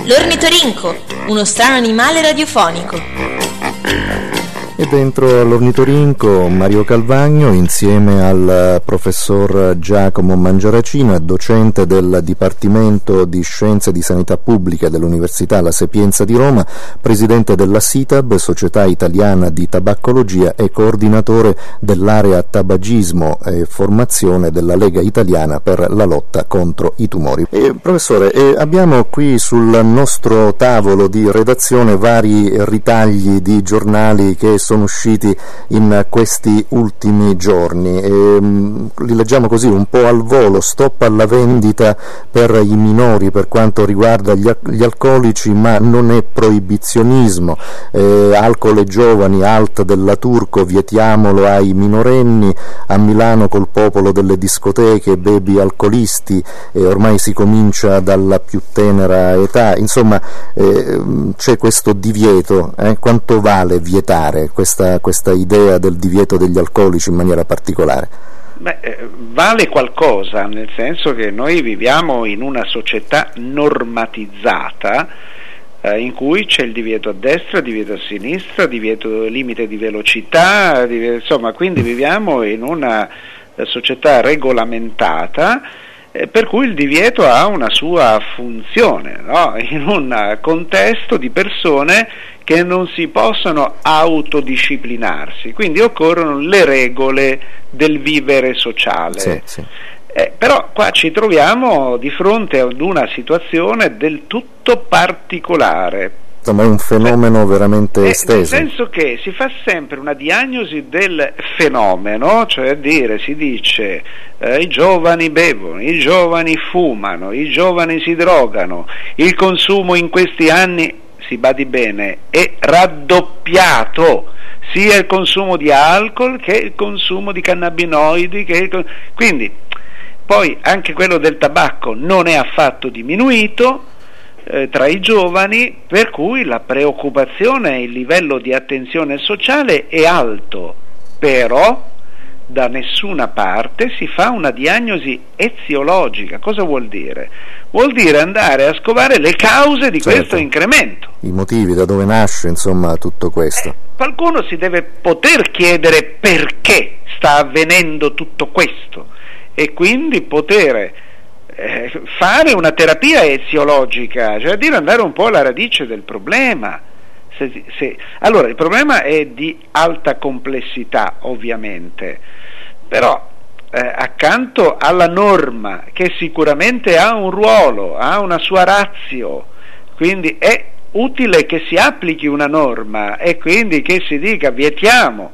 L'ornitorinco, uno strano animale radiofonico. E dentro all'ornitorinco Mario Calvagno insieme al professor Giacomo Mangiaracino, docente del Dipartimento di Scienze di Sanità Pubblica dell'Università La Sapienza di Roma, presidente della SITAB, Società Italiana di Tabaccologia, e coordinatore dell'area tabagismo e formazione della Lega Italiana per la lotta contro i tumori. Professore, abbiamo qui sul nostro tavolo di redazione vari ritagli di giornali che sono usciti in questi ultimi giorni li leggiamo così un po' al volo: stop alla vendita per i minori per quanto riguarda gli alcolici, ma non è proibizionismo, alcol e giovani, alt della Turco, vietiamolo ai minorenni, a Milano col popolo delle discoteche, baby alcolisti, ormai si comincia dalla più tenera età, insomma c'è questo divieto, quanto vale vietare questa idea del divieto degli alcolici in maniera particolare? Vale qualcosa, nel senso che noi viviamo in una società normatizzata in cui c'è il divieto a destra, divieto a sinistra, divieto limite di velocità, insomma, quindi viviamo in una società regolamentata, per cui il divieto ha una sua funzione, no? In un contesto di persone che non si possono autodisciplinarsi, quindi occorrono le regole del vivere sociale. Sì. Però qua ci troviamo di fronte ad una situazione del tutto particolare. Ma è un fenomeno veramente esteso. Nel senso che si fa sempre una diagnosi del fenomeno, cioè si dice i giovani bevono, i giovani fumano, i giovani si drogano, il consumo in questi anni, si badi bene, è raddoppiato, sia il consumo di alcol che il consumo di cannabinoidi, quindi poi anche quello del tabacco non è affatto diminuito tra i giovani, per cui la preoccupazione e il livello di attenzione sociale è alto, però da nessuna parte si fa una diagnosi eziologica. Cosa vuol dire? Vuol dire andare a scovare le cause di questo incremento, i motivi, da dove nasce insomma tutto questo. Qualcuno si deve poter chiedere perché sta avvenendo tutto questo e quindi poter fare una terapia eziologica, cioè andare un po' alla radice del problema. Allora, il problema è di alta complessità, ovviamente, però accanto alla norma, che sicuramente ha un ruolo, ha una sua ratio, quindi è utile che si applichi una norma e quindi che si dica vietiamo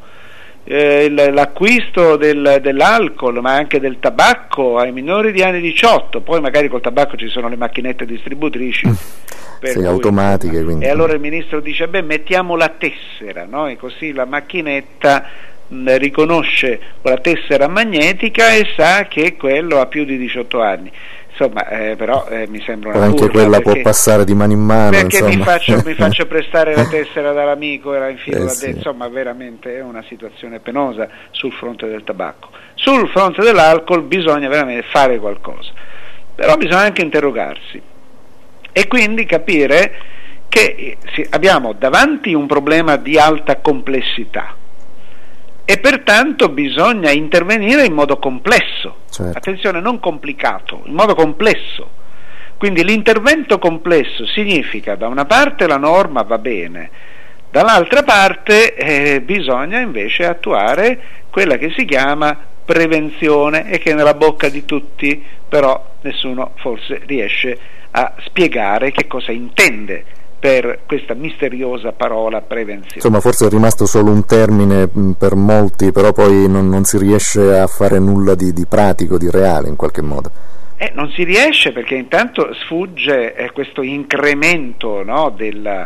l'acquisto dell'alcol, ma anche del tabacco ai minori di anni 18, poi magari col tabacco ci sono le macchinette distributrici automatiche, quindi. E allora il ministro dice mettiamo la tessera, no? E così la macchinetta riconosce la tessera magnetica e sa che quello ha più di 18 anni. Insomma, però mi sembra una anche quella può passare di mano in mano, perché insomma. mi faccio prestare la tessera dall'amico e la infilo sì. Insomma, veramente è una situazione penosa sul fronte del tabacco. Sul fronte dell'alcol bisogna veramente fare qualcosa, però bisogna anche interrogarsi e quindi capire che abbiamo davanti un problema di alta complessità e pertanto bisogna intervenire in modo complesso. Certo. Attenzione, non complicato, in modo complesso. Quindi l'intervento complesso significa, da una parte la norma va bene, dall'altra parte bisogna invece attuare quella che si chiama prevenzione e che è nella bocca di tutti, però nessuno forse riesce a spiegare che cosa intende per questa misteriosa parola prevenzione. Insomma, forse è rimasto solo un termine per molti, però poi non si riesce a fare nulla di pratico, di reale in qualche modo. Non si riesce perché intanto sfugge questo incremento, no, del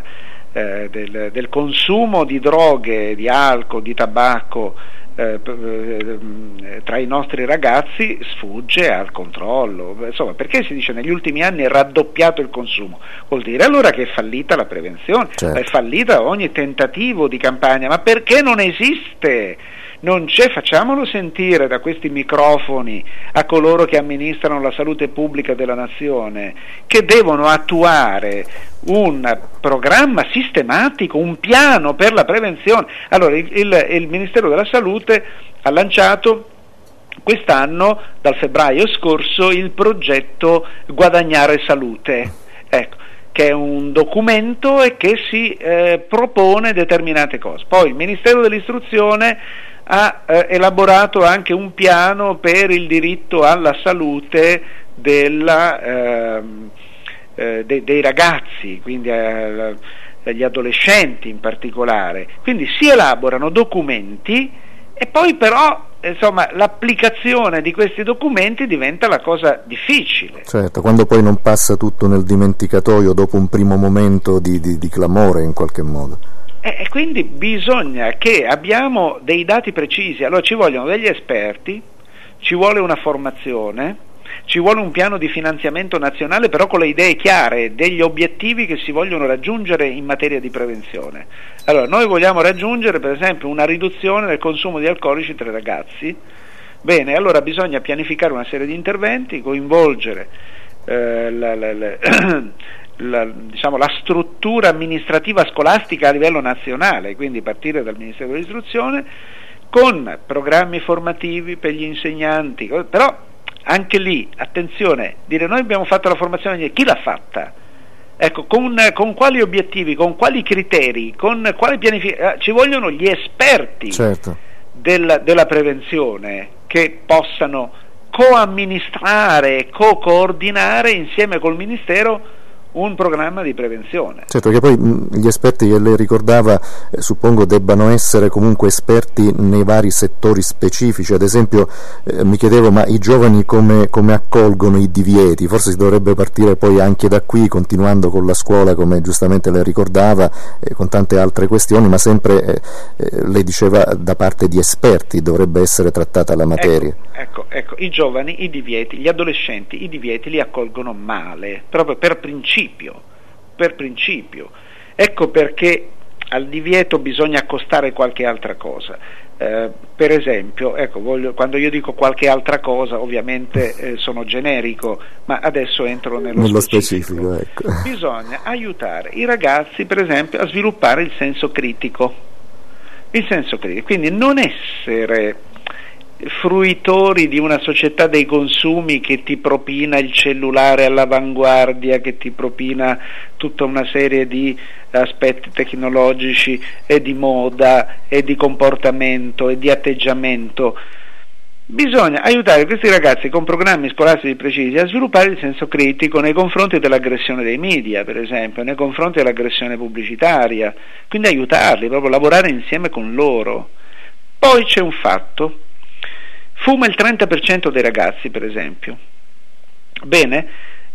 consumo di droghe, di alcol, di tabacco tra i nostri ragazzi, sfugge al controllo. Insomma, perché si dice negli ultimi anni è raddoppiato il consumo? Vuol dire allora che è fallita la prevenzione, certo. È fallita ogni tentativo di campagna, ma perché non esiste? Non c'è, facciamolo sentire da questi microfoni a coloro che amministrano la salute pubblica della nazione, che devono attuare un programma sistematico, un piano per la prevenzione. Allora il Ministero della Salute ha lanciato quest'anno, dal febbraio scorso, il progetto Guadagnare Salute, ecco, che è un documento e che si propone determinate cose. Poi il Ministero dell'Istruzione ha elaborato anche un piano per il diritto alla salute dei ragazzi, quindi degli adolescenti in particolare. Quindi si elaborano documenti e poi però insomma l'applicazione di questi documenti diventa la cosa difficile. Certo, quando poi non passa tutto nel dimenticatoio dopo un primo momento di clamore in qualche modo. E quindi bisogna che abbiamo dei dati precisi, allora ci vogliono degli esperti, ci vuole una formazione, ci vuole un piano di finanziamento nazionale, però con le idee chiare, degli obiettivi che si vogliono raggiungere in materia di prevenzione. Allora, noi vogliamo raggiungere per esempio una riduzione del consumo di alcolici tra i ragazzi. Bene, allora bisogna pianificare una serie di interventi, coinvolgere la struttura amministrativa scolastica a livello nazionale, quindi partire dal Ministero dell'Istruzione, con programmi formativi per gli insegnanti, però anche lì, attenzione, dire noi abbiamo fatto la formazione, chi l'ha fatta? Ecco, con quali obiettivi, con quali criteri, con quali pianificazioni? Ci vogliono gli esperti, certo, della prevenzione che possano coamministrare, co-coordinare insieme col Ministero un programma di prevenzione. Certo, che poi gli esperti che lei ricordava suppongo debbano essere comunque esperti nei vari settori specifici. Ad esempio mi chiedevo, ma i giovani come accolgono i divieti? Forse si dovrebbe partire poi anche da qui, continuando con la scuola, come giustamente lei ricordava, con tante altre questioni, ma sempre lei diceva da parte di esperti dovrebbe essere trattata la materia. Ecco, i giovani, i divieti, gli adolescenti, i divieti li accolgono male, proprio per principio. Ecco perché al divieto bisogna accostare qualche altra cosa. Per esempio, ecco, quando io dico qualche altra cosa, ovviamente sono generico, ma adesso entro nello specifico. Ecco. Bisogna aiutare i ragazzi, per esempio, a sviluppare il senso critico. Quindi non essere fruitori di una società dei consumi che ti propina il cellulare all'avanguardia, che ti propina tutta una serie di aspetti tecnologici e di moda e di comportamento e di atteggiamento. Bisogna aiutare questi ragazzi con programmi scolastici precisi a sviluppare il senso critico nei confronti dell'aggressione dei media, per esempio, nei confronti dell'aggressione pubblicitaria, quindi aiutarli, proprio lavorare insieme con loro. Poi c'è un fatto: fuma il 30% dei ragazzi, per esempio. Bene,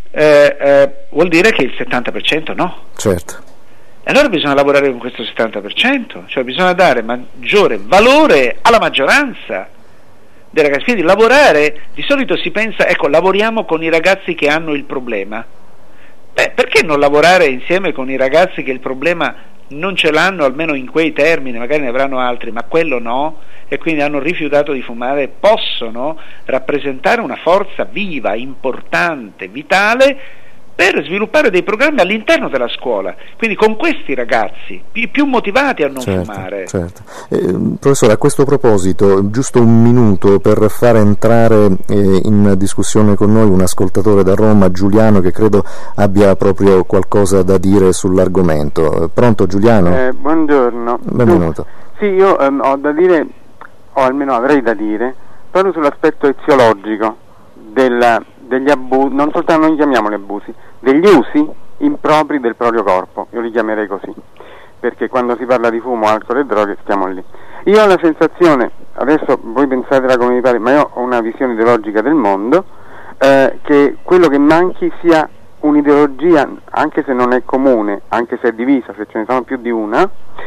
vuol dire che il 70% no. Certo. Allora bisogna lavorare con questo 70%, cioè bisogna dare maggiore valore alla maggioranza dei ragazzi. Quindi lavorare, di solito si pensa, ecco, lavoriamo con i ragazzi che hanno il problema. Perché non lavorare insieme con i ragazzi che il problema non ce l'hanno, almeno in quei termini, magari ne avranno altri, ma quello no, e quindi hanno rifiutato di fumare, possono rappresentare una forza viva, importante, vitale, per sviluppare dei programmi all'interno della scuola, quindi con questi ragazzi più motivati a non fumare. Certo. Professore, a questo proposito, giusto un minuto per fare entrare in discussione con noi un ascoltatore da Roma, Giuliano, che credo abbia proprio qualcosa da dire sull'argomento. Pronto, Giuliano? Buongiorno. Benvenuto. Sì, io ho da dire, o almeno avrei da dire, proprio sull'aspetto eziologico degli abusi, non soltanto, non chiamiamoli abusi, degli usi impropri del proprio corpo, io li chiamerei così, perché quando si parla di fumo, alcol e droghe stiamo lì. Io ho la sensazione, adesso voi pensatela come vi pare, ma io ho una visione ideologica del mondo, che quello che manchi sia un'ideologia, anche se non è comune, anche se è divisa, se ce ne sono più di una,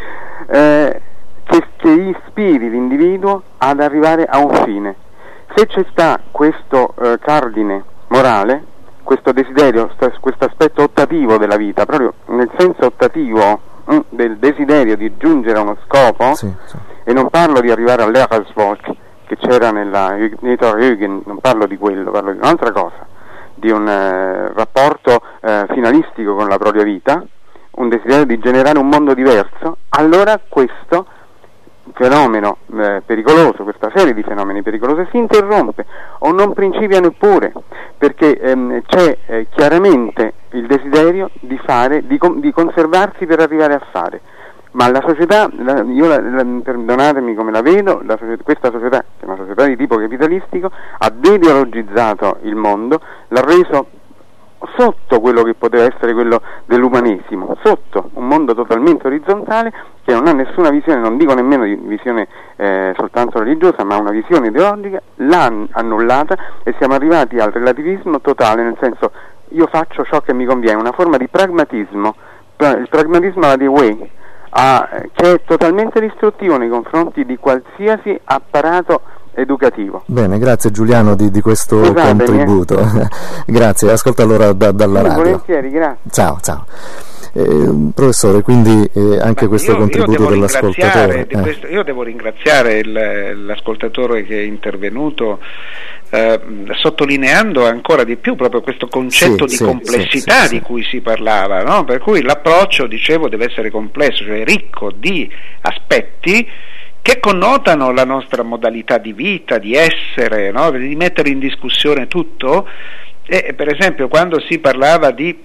che ispiri l'individuo ad arrivare a un fine. Se ci sta questo cardine morale, questo desiderio, questo aspetto ottativo della vita, proprio nel senso ottativo del desiderio di giungere a uno scopo, sì. E non parlo di arrivare all'Erasvolk che c'era nella Hitlerjugend, non parlo di quello, parlo di un'altra cosa, di un rapporto finalistico con la propria vita, un desiderio di generare un mondo diverso, allora questo fenomeno pericoloso, questa serie di fenomeni pericolosi si interrompe o non principia neppure, perché c'è chiaramente il desiderio di fare, di conservarsi per arrivare a fare. Ma la società, perdonatemi come la vedo, questa società, che è una società di tipo capitalistico, ha deideologizzato il mondo, l'ha reso sotto quello che poteva essere quello dell'umanesimo, sotto un mondo totalmente orizzontale che non ha nessuna visione, non dico nemmeno di visione soltanto religiosa, ma una visione ideologica, l'ha annullata e siamo arrivati al relativismo totale, nel senso io faccio ciò che mi conviene, una forma di pragmatismo, il pragmatismo alla The Way, che è totalmente distruttivo nei confronti di qualsiasi apparato educativo. Bene, grazie Giuliano di questo contributo. Grazie, ascolta allora dalla radio. Volentieri, grazie. Ciao. Professore, quindi anche questo contributo dell'ascoltatore. Io devo ringraziare l'ascoltatore che è intervenuto, sottolineando ancora di più proprio questo concetto di complessità di cui si parlava, no? Per cui l'approccio, dicevo, deve essere complesso, cioè ricco di aspetti che connotano la nostra modalità di vita, di essere, no? Di mettere in discussione tutto. E per esempio quando si parlava di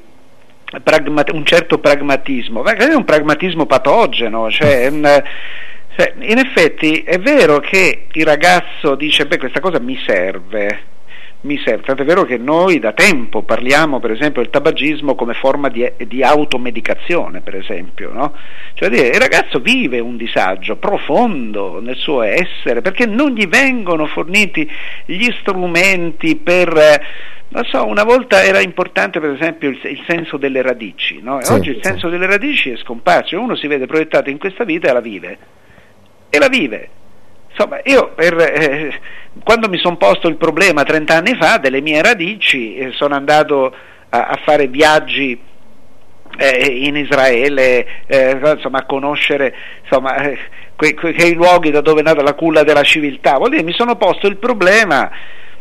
un certo pragmatismo, magari è un pragmatismo patogeno, cioè in effetti è vero che il ragazzo dice questa cosa mi serve, tanto è vero che noi da tempo parliamo per esempio del tabagismo come forma di automedicazione, per esempio, no? Cioè il ragazzo vive un disagio profondo nel suo essere perché non gli vengono forniti gli strumenti per non so, una volta era importante per esempio il senso delle radici, no? E oggi il senso delle radici è scomparso, uno si vede proiettato in questa vita e la vive. Insomma, io quando mi sono posto il problema 30 anni fa delle mie radici, sono andato a fare viaggi in Israele, insomma, a conoscere quei luoghi da dove è nata la culla della civiltà. Vuol dire, mi sono posto il problema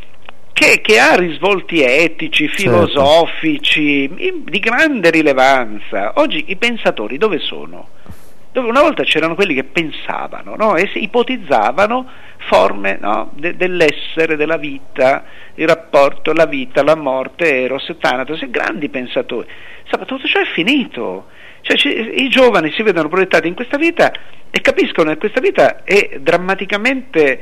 che ha risvolti etici, filosofici, di grande rilevanza. Oggi i pensatori dove sono? Dove una volta c'erano quelli che pensavano, no? E si ipotizzavano forme, no? Dell'essere, della vita, il rapporto, la vita, la morte, Eros e Thanatos, grandi pensatori. Tutto ciò è finito. Cioè, i giovani si vedono proiettati in questa vita e capiscono che questa vita è drammaticamente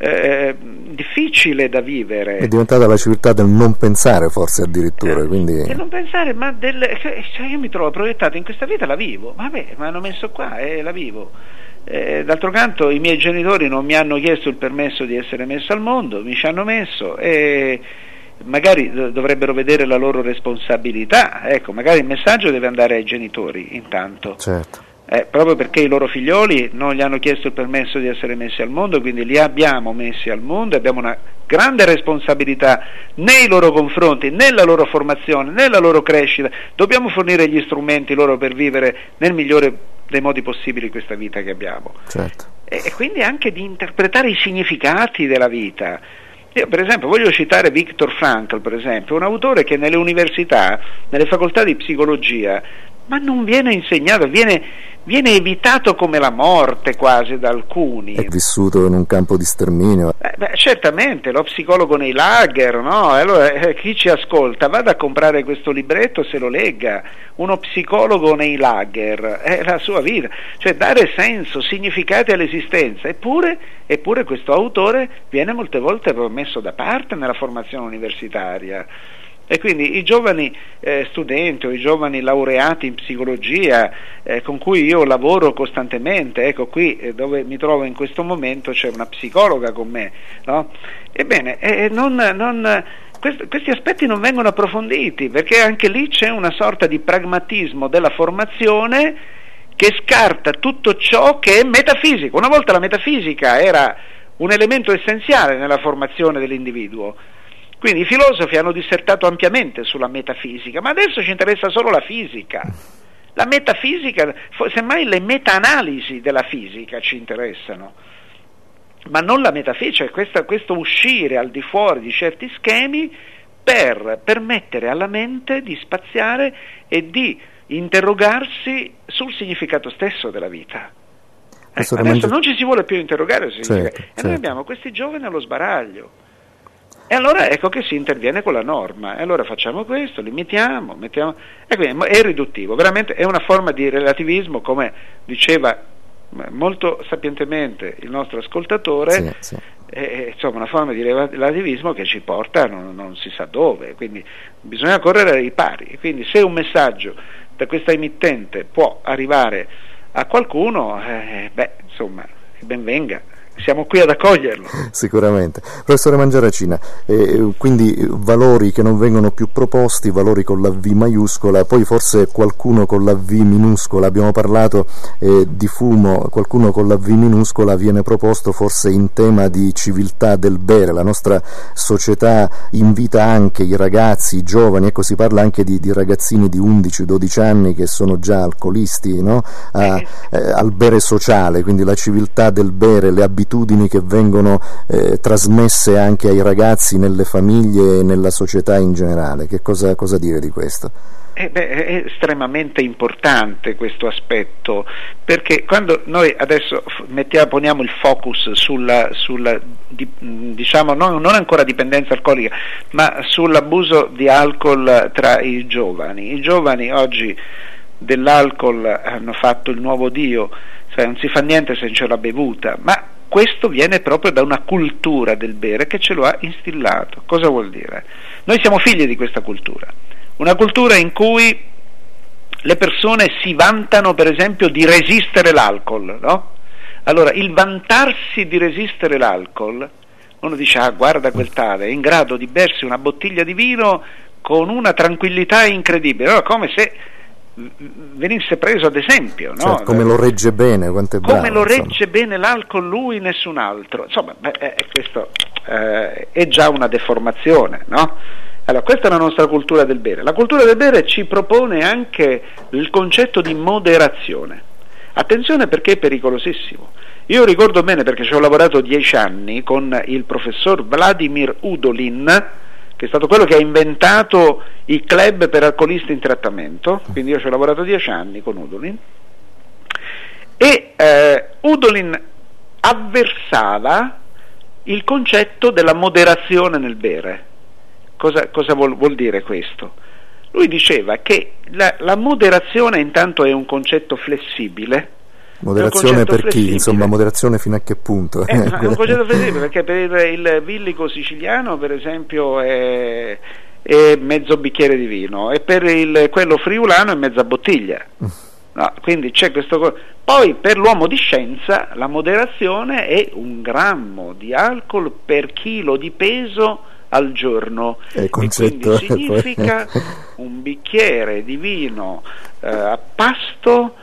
difficile da vivere. È diventata la civiltà del non pensare, forse addirittura, quindi del non pensare, ma cioè io mi trovo proiettato in questa vita, la vivo, vabbè, mi hanno messo qua e la vivo. D'altro canto i miei genitori non mi hanno chiesto il permesso di essere messo al mondo, mi ci hanno messo e magari dovrebbero vedere la loro responsabilità. Ecco, magari il messaggio deve andare ai genitori intanto. Certo. Proprio perché i loro figlioli non gli hanno chiesto il permesso di essere messi al mondo, quindi li abbiamo messi al mondo, abbiamo una grande responsabilità nei loro confronti, nella loro formazione, nella loro crescita. Dobbiamo fornire gli strumenti loro per vivere nel migliore dei modi possibili questa vita che abbiamo. Certo. E quindi anche di interpretare i significati della vita. Io per esempio voglio citare Viktor Frankl, per esempio, un autore che nelle università, nelle facoltà di psicologia, ma non viene insegnato, viene evitato come la morte quasi da alcuni. È vissuto in un campo di sterminio. Certamente, lo psicologo nei lager, no? Allora chi ci ascolta vada a comprare questo libretto, se lo legga. Uno psicologo nei lager è la sua vita, cioè dare senso, significati all'esistenza. Eppure questo autore viene molte volte messo da parte nella formazione universitaria. E quindi i giovani studenti o i giovani laureati in psicologia con cui io lavoro costantemente, ecco qui dove mi trovo in questo momento c'è una psicologa con me, no? Ebbene, questi aspetti non vengono approfonditi, perché anche lì c'è una sorta di pragmatismo della formazione che scarta tutto ciò che è metafisico. Una volta la metafisica era un elemento essenziale nella formazione dell'individuo. Quindi i filosofi hanno dissertato ampiamente sulla metafisica, ma adesso ci interessa solo la fisica. La metafisica, semmai le meta-analisi della fisica ci interessano, ma non la metafisica, questo uscire al di fuori di certi schemi per permettere alla mente di spaziare e di interrogarsi sul significato stesso della vita. Adesso non ci si vuole più interrogare sul significato, e noi abbiamo questi giovani allo sbaraglio. E allora ecco che si interviene con la norma, e allora facciamo questo, limitiamo, mettiamo, e quindi è riduttivo, veramente è una forma di relativismo, come diceva molto sapientemente il nostro ascoltatore, insomma una forma di relativismo che ci porta non si sa dove, quindi bisogna correre ai ripari. Quindi se un messaggio da questa emittente può arrivare a qualcuno, insomma, ben venga. Siamo qui ad accoglierlo. Sicuramente. Professore Mangiaracina, quindi valori che non vengono più proposti, valori con la V maiuscola, poi forse qualcuno con la V minuscola, abbiamo parlato di fumo, qualcuno con la V minuscola viene proposto forse in tema di civiltà del bere. La nostra società invita anche i ragazzi, i giovani, ecco, si parla anche di ragazzini di 11-12 anni che sono già alcolisti, no? Al bere sociale, quindi la civiltà del bere, le abitudini che vengono trasmesse anche ai ragazzi nelle famiglie e nella società in generale. Che cosa dire di questo? È estremamente importante questo aspetto, perché quando noi adesso poniamo il focus sulla diciamo non ancora dipendenza alcolica, ma sull'abuso di alcol tra i giovani oggi dell'alcol hanno fatto il nuovo Dio, cioè non si fa niente se non c'è la bevuta, ma questo viene proprio da una cultura del bere che ce lo ha instillato. Cosa vuol dire? Noi siamo figli di questa cultura, una cultura in cui le persone si vantano per esempio di resistere l'alcol, no? Allora il vantarsi di resistere l'alcol, uno dice guarda quel tale, è in grado di bersi una bottiglia di vino con una tranquillità incredibile, allora come se venisse preso ad esempio, no? Cioè, come lo regge bene, quanto è bravo, come lo regge bene l'alcol lui, nessun altro, insomma questo è già una deformazione, no? Allora questa è la nostra cultura del bere. La cultura del bere ci propone anche il concetto di moderazione. Attenzione, perché è pericolosissimo. Io ricordo bene, perché ci ho lavorato 10 anni con il professor Vladimir Udolin, che è stato quello che ha inventato i club per alcolisti in trattamento, quindi io ci ho lavorato 10 anni con Udolin, e Udolin avversava il concetto della moderazione nel bere. Cosa vuol dire questo? Lui diceva che la moderazione intanto è un concetto flessibile. Moderazione per chi? Insomma, moderazione fino a che punto? È un concetto flessibile, perché per il villico siciliano per esempio è mezzo bicchiere di vino, e per quello friulano è mezza bottiglia, no, quindi c'è questo. Poi per l'uomo di scienza la moderazione è 1 grammo di alcol per chilo di peso al giorno, e quindi significa un bicchiere di vino a pasto.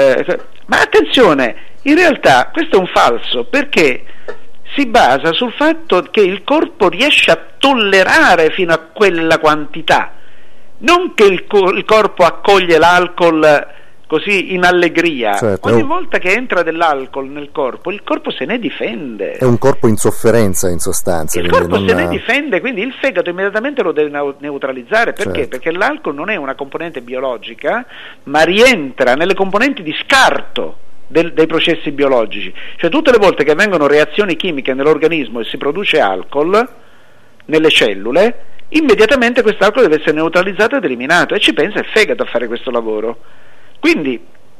Ma attenzione, in realtà questo è un falso, perché si basa sul fatto che il corpo riesce a tollerare fino a quella quantità, non che il corpo accoglie l'alcol così in allegria. Certo, ogni volta che entra dell'alcol nel corpo, il corpo se ne difende. È un corpo in sofferenza, in sostanza. Il corpo se ne difende, quindi il fegato immediatamente lo deve neutralizzare. Perché? Certo. Perché l'alcol non è una componente biologica, ma rientra nelle componenti di scarto dei processi biologici. Cioè tutte le volte che avvengono reazioni chimiche nell'organismo e si produce alcol nelle cellule, immediatamente quest'alcol deve essere neutralizzato ed eliminato, e ci pensa il fegato a fare questo lavoro. Quindi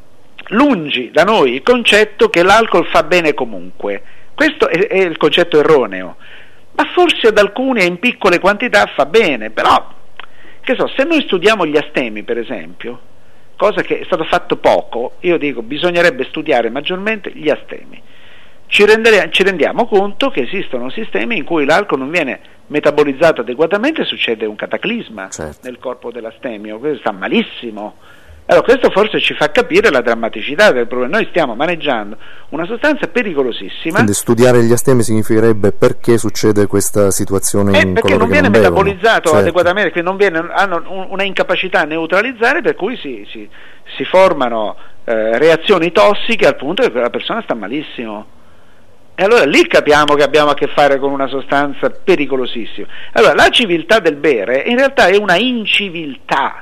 lungi da noi il concetto che l'alcol fa bene comunque. Questo è il concetto erroneo, ma forse ad alcuni in piccole quantità fa bene, però se noi studiamo gli astemi per esempio, cosa che è stato fatto poco, io dico bisognerebbe studiare maggiormente gli astemi. Ci rendiamo conto che esistono sistemi in cui l'alcol non viene metabolizzato adeguatamente, succede un cataclisma, certo, nel corpo dell'astemio, questo sta malissimo. Allora questo forse ci fa capire la drammaticità del problema. Noi stiamo maneggiando una sostanza pericolosissima. Quindi studiare gli astemi significherebbe perché succede questa situazione in perché non viene metabolizzato, certo, adeguatamente, quindi hanno una incapacità a neutralizzare, per cui si formano reazioni tossiche al punto che la persona sta malissimo. E allora lì capiamo che abbiamo a che fare con una sostanza pericolosissima. Allora, la civiltà del bere in realtà è una inciviltà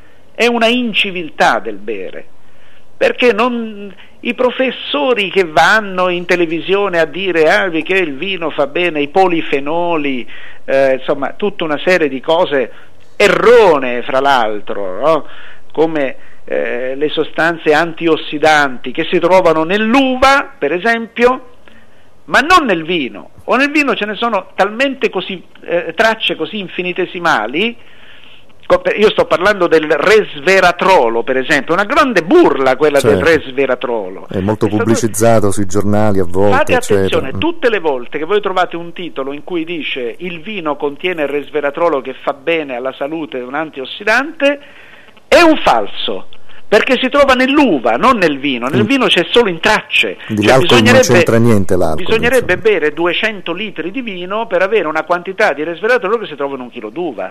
del bere, perché i professori che vanno in televisione a dire che il vino fa bene, i polifenoli, insomma tutta una serie di cose erronee, fra l'altro, no? Come le sostanze antiossidanti che si trovano nell'uva, per esempio, ma non nel vino, o nel vino ce ne sono talmente tracce così infinitesimali. Io sto parlando del resveratrolo, per esempio, una grande burla quella del resveratrolo. È molto pubblicizzato sui giornali a volte. Fate attenzione, tutte le volte che voi trovate un titolo in cui dice il vino contiene il resveratrolo che fa bene alla salute, è un antiossidante, è un falso. Perché si trova nell'uva, non nel vino. Nel vino c'è solo in tracce. L'alcol non c'entra niente, l'alcol. Bisognerebbe bere 200 litri di vino per avere una quantità di resveratrolo che si trova in un chilo d'uva.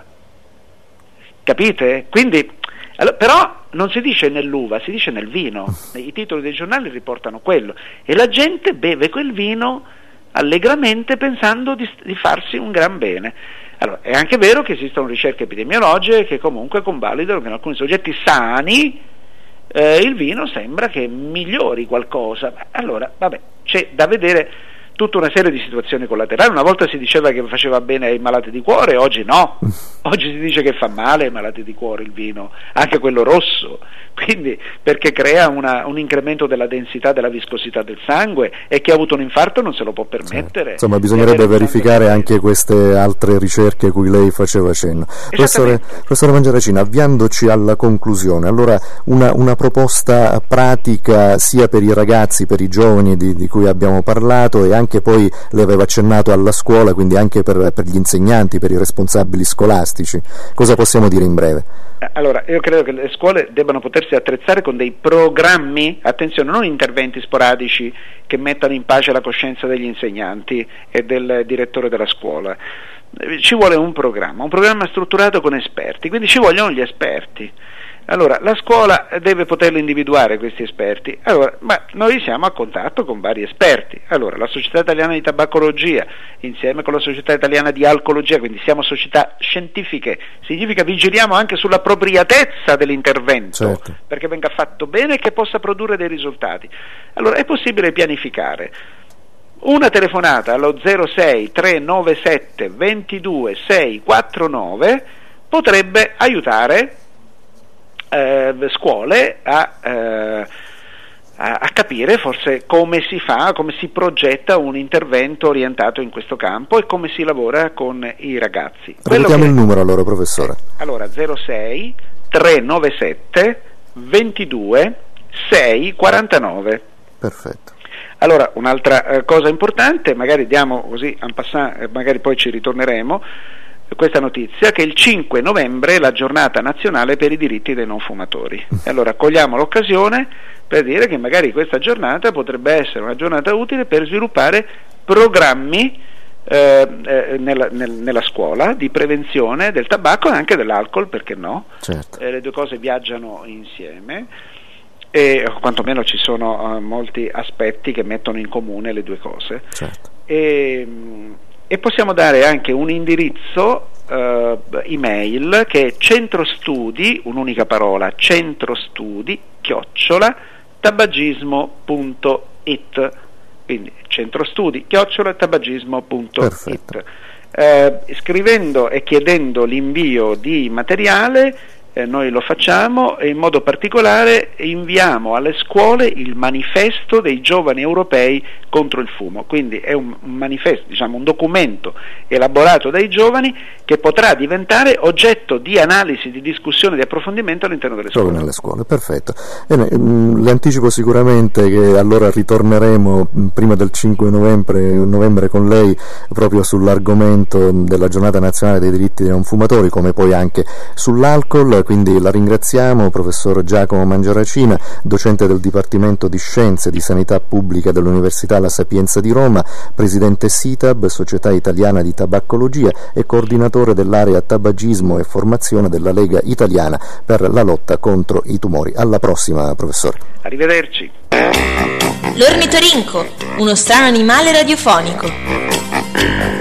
Capite? Quindi, però non si dice nell'uva, si dice nel vino. I titoli dei giornali riportano quello. E la gente beve quel vino allegramente pensando di farsi un gran bene. Allora, è anche vero che esistono ricerche epidemiologiche che comunque convalidano che in alcuni soggetti sani il vino sembra che migliori qualcosa. Allora, vabbè, c'è da vedere tutta una serie di situazioni collaterali. Una volta si diceva che faceva bene ai malati di cuore, oggi no. Oggi si dice che fa male ai malati di cuore il vino, anche quello rosso, quindi perché crea un incremento della densità, della viscosità del sangue, e chi ha avuto un infarto non se lo può permettere. Insomma, bisognerebbe verificare anche queste altre ricerche a cui lei faceva cenno. Professore Mangiaracina, avviandoci alla conclusione, allora una proposta pratica sia per i ragazzi, per i giovani di cui abbiamo parlato, e anche poi le aveva accennato alla scuola, quindi anche per gli insegnanti, per i responsabili scolastici. Cosa possiamo dire in breve? Allora, io credo che le scuole debbano potersi attrezzare con dei programmi, attenzione, non interventi sporadici che mettano in pace la coscienza degli insegnanti e del direttore della scuola. Ci vuole un programma strutturato con esperti, quindi ci vogliono gli esperti. Allora, la scuola deve poterlo individuare questi esperti. Allora, ma noi siamo a contatto con vari esperti. Allora, la Società Italiana di Tabaccologia insieme con la Società Italiana di Alcologia, quindi siamo società scientifiche, significa vigiliamo anche sull'appropriatezza dell'intervento, perché venga fatto bene e che possa produrre dei risultati. Allora, è possibile pianificare una telefonata allo 06 397 22 649, potrebbe aiutare scuole a capire forse come si fa, come si progetta un intervento orientato in questo campo e come si lavora con i ragazzi. Ripetiamo il numero allora, professore. Allora, 06 397 22 649. Perfetto. Allora, un'altra cosa importante, magari diamo così en passant, magari poi ci ritorneremo, questa notizia, che il 5 novembre è la giornata nazionale per i diritti dei non fumatori. E allora cogliamo l'occasione per dire che magari questa giornata potrebbe essere una giornata utile per sviluppare programmi nella scuola di prevenzione del tabacco e anche dell'alcol, perché no? Certo. Le due cose viaggiano insieme e quantomeno ci sono molti aspetti che mettono in comune le due cose. Certo. E possiamo dare anche un indirizzo email che è centrostudi, un'unica parola, centrostudi@tabagismo.it, quindi centrostudi@tabagismo.it. Scrivendo e chiedendo l'invio di materiale, noi lo facciamo, e in modo particolare inviamo alle scuole il manifesto dei giovani europei contro il fumo. Quindi è un manifesto, diciamo un documento elaborato dai giovani che potrà diventare oggetto di analisi, di discussione, di approfondimento all'interno delle scuole. Solo nelle scuole, perfetto. Bene, le anticipo sicuramente che allora ritorneremo prima del 5 novembre con lei proprio sull'argomento della giornata nazionale dei diritti dei non fumatori, come poi anche sull'alcol. Quindi la ringraziamo, professor Giacomo Mangiaracina, docente del Dipartimento di Scienze di Sanità Pubblica dell'Università La Sapienza di Roma, presidente SITAB, Società Italiana di Tabaccologia, e coordinatore dell'area tabagismo e formazione della Lega Italiana per la lotta contro i tumori. Alla prossima, professore. Arrivederci. L'ornitorinco, uno strano animale radiofonico.